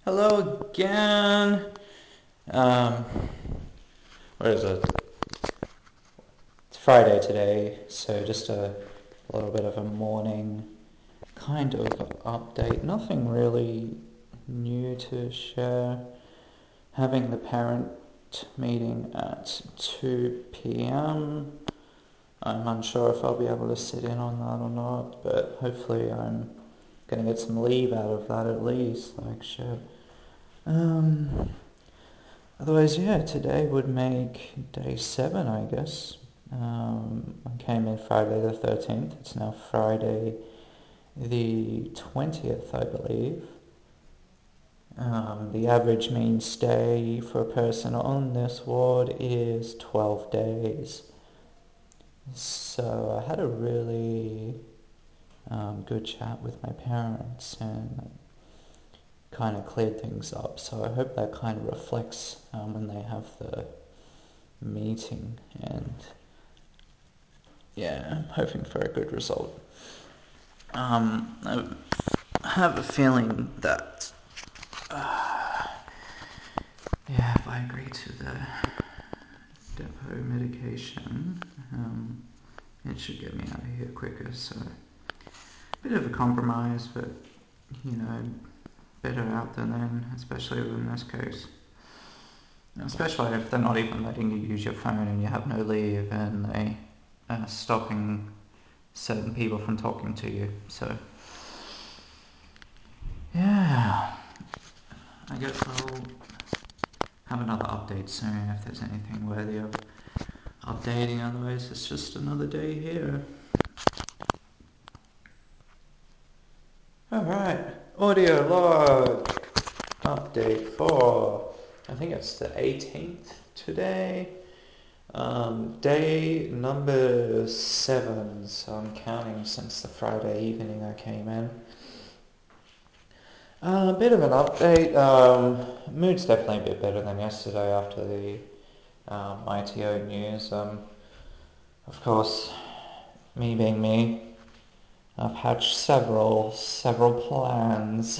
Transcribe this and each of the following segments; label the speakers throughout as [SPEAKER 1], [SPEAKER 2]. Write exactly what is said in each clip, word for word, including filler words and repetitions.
[SPEAKER 1] Hello again. Um, what is it? It's Friday today, so just a little bit of a morning kind of update. Nothing really new to share. Having the parent meeting at two p.m. I'm unsure if I'll be able to sit in on that or not, but hopefully I'm gonna get some leave out of that at least. Like shit. Um, Otherwise, yeah, today would make day seven, I guess. Um, I came in Friday the thirteenth. It's now Friday the twentieth, I believe. Um, the average mean stay for a person on this ward is twelve days. So I had a really um, good chat with my parents and kind of cleared things up. So I hope that kind of reflects um, when they have the meeting, and yeah, I'm hoping for a good result. Um, I have a feeling that uh, yeah, if I agree to the depot medication, um, it should get me out of here quicker. So a bit of a compromise, but you know, better out than in, especially in this case. Especially if they're not even letting you use your phone and you have no leave, and they are stopping certain people from talking to you. So yeah, I guess I'll have another update soon if there's anything worthy of updating. Otherwise, it's just another day here. Alright, audio log update for, I think it's the eighteenth today. Um, day number seven, so I'm counting since the Friday evening I came in. A uh, bit of an update. Um, mood's definitely a bit better than yesterday after the um, I T O news. Um, of course, me being me, I've hatched several, several plans.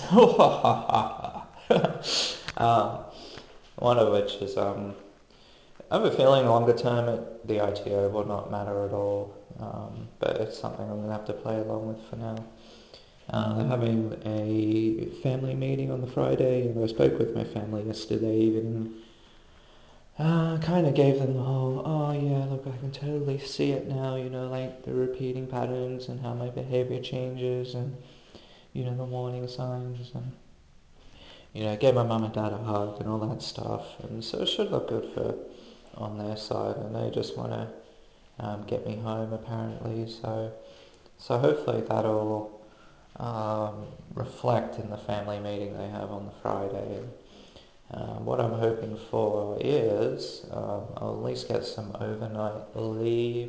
[SPEAKER 1] um, one of which is, um, I have a feeling longer term at the I T O will not matter at all, um, but it's something I'm going to have to play along with for now. Uh, they're having a family meeting on the Friday, and I spoke with my family yesterday evening. Uh, kind of gave them the whole, oh yeah, look, I can totally see it now, you know, like the repeating patterns and how my behavior changes and, you know, the warning signs, and, you know, gave my mum and dad a hug and all that stuff. And so it should look good for on their side, and they just want to um, get me home apparently, so so hopefully that'll um, reflect in the family meeting they have on the Friday. Um, what I'm hoping for is um, I'll at least get some overnight leave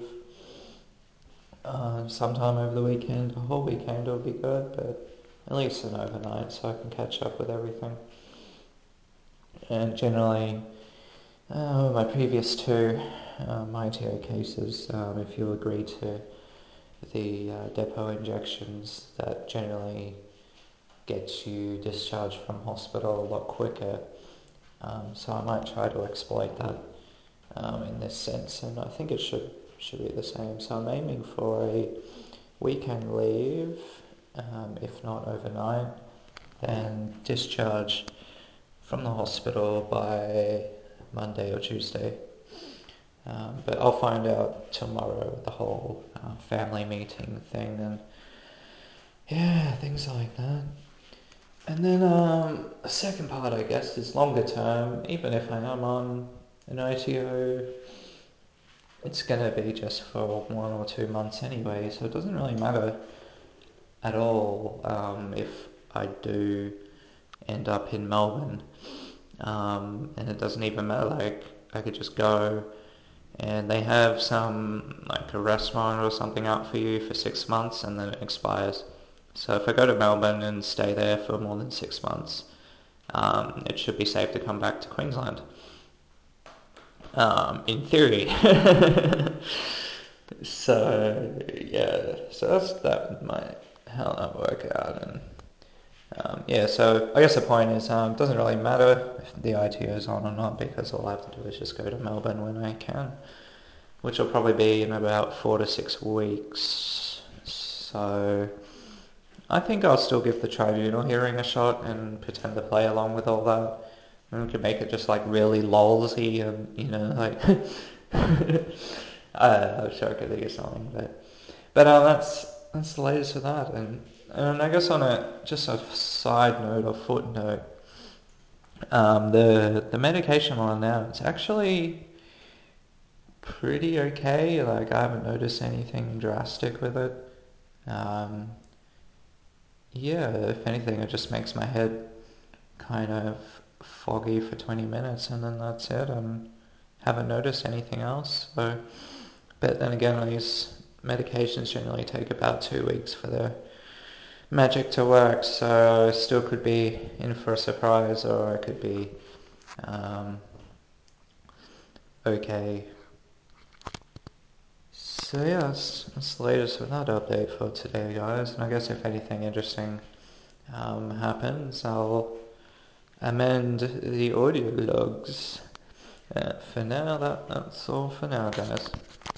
[SPEAKER 1] uh, sometime over the weekend. A whole weekend will be good, but at least an overnight so I can catch up with everything. And generally, uh, my previous two um, I T O cases, um, if you agree to the uh, depot injections, that generally gets you discharged from hospital a lot quicker. Um, so I might try to exploit that um, in this sense, and I think it should should be the same. So I'm aiming for a weekend leave, um, if not overnight, then discharge from the hospital by Monday or Tuesday. Um, but I'll find out tomorrow the whole uh, family meeting thing, and yeah, things like that. And then um, the second part, I guess, is longer term. Even if I am on an I T O, it's going to be just for one or two months anyway, so it doesn't really matter at all um, if I do end up in Melbourne. Um, and it doesn't even matter, like, I could just go and they have some, like a restaurant or something out for you for six months and then it expires. So if I go to Melbourne and stay there for more than six months, um, it should be safe to come back to Queensland. Um, in theory. So yeah, so that's that might how that work out, and Um, yeah, so I guess the point is, um, it doesn't really matter if the I T O is on or not because all I have to do is just go to Melbourne when I can, which will probably be in about four to six weeks. So I think I'll still give the tribunal hearing a shot and pretend to play along with all that. And we can make it just like really lolsy and, you know, like, I am sure I could think of something, but, but um, that's, that's the latest with that. And, and I guess on a, just a side note or footnote, um, the, the medication I'm on now, it's actually pretty okay. Like, I haven't noticed anything drastic with it. Um, yeah, if anything, it just makes my head kind of foggy for twenty minutes and then that's it. And haven't noticed anything else. So, but then again, these medications generally take about two weeks for their magic to work. So I still could be in for a surprise, or I could be um, okay. So yeah, that's, that's the latest with that update for today, guys. And I guess if anything interesting um, happens, I'll amend the audio logs. Uh, for now, that, that's all for now, guys.